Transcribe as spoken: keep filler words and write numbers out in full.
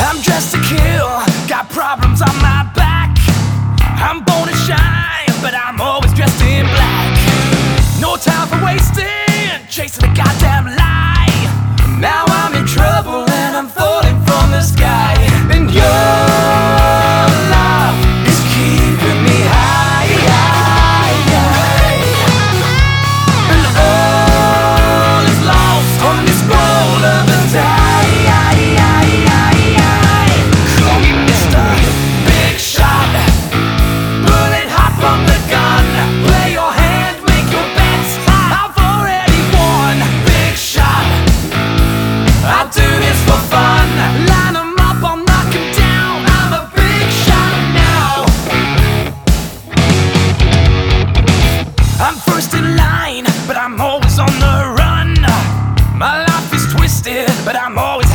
I'm dressed to kill, got problems on my back. I'm born to shine, but I'm always dressed in black. No time for wasting, chasing a goddamn lie. Now I'm in trouble and I'm falling from the sky. And your love is keeping me high, high, high. And all is lost on this roll of the die. Call me Mister Big Shot, bullet hot from the gun. Play your hand, make your bets, I've already won. Big Shot, I'll do this for fun. Line 'em up, I'll knock 'em down. I'm a big shot now. I'm first in line, but I'm always on the run. My life is twisted, but I'm always